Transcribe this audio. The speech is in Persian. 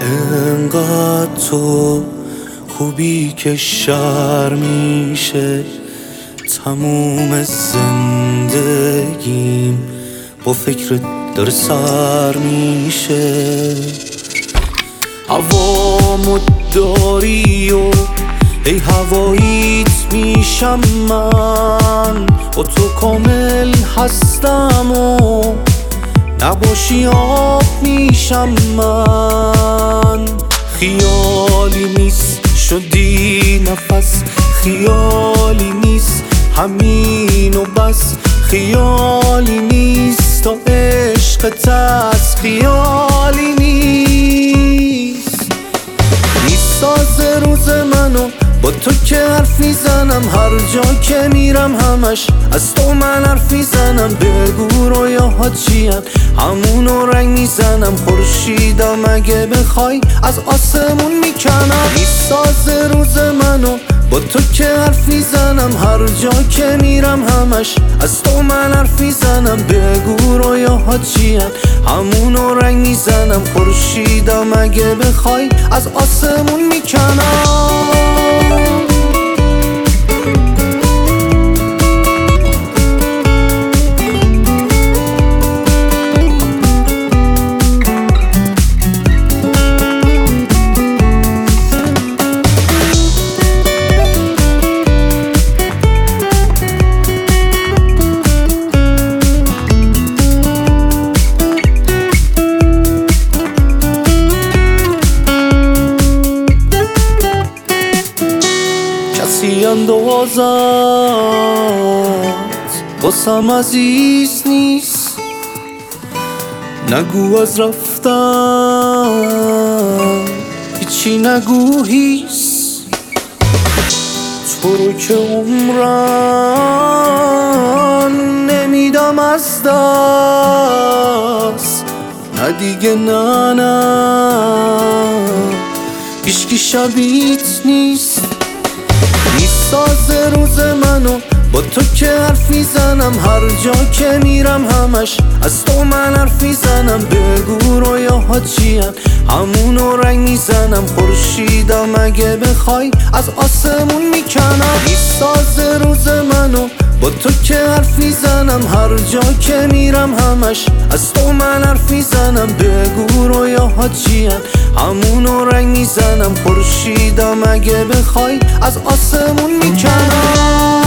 انقدر تو خوبی که شر میشه تموم زندگیم با فکرت داره سر میشه هوامو داری و ای هواییت میشم من با تو کامل هستم و نباشی آب میشم من خیالی نیست شدی نفس خیالی نیست همین و بس خیالی نیست تا عشقت از خیالی نیست میساز روز منو با تو که حرف میزنم هر جا که میرم همش از تو من حرف میزنم بگو رویاها چیان همونو رنگ میزنم خورشیدم اگه بخوای از آسمون میکنم میساز روز منو با تو که حرف میزنم هر جا که میرم همش از تو من حرف میزنم بگو رویاها چیان همونو رنگ میزنم خورشیدم اگه بخوای از آسمون میکنم کسی اندازت واسم عزیز نیست نگو از رفتن هیچی نگو هیست تو رو که عمرم نمیدم از دست نه دیگه نه هیچکی شبیت نیست میساز روز منو با تو که حرف میزنم هر جا که میرم همش از تو من حرف میزنم بگو رویاها چیان همونو رنگ میزنم خورشیدم اگه بخوای از آسمون میکنم میساز روز منو با تو که حرف میزنم هر جا که میرم همش از تو من حرف میزنم بگو رویاها چیان همونو رنگ میزنم خورشیدم اگه بخوای از آسمون میکنم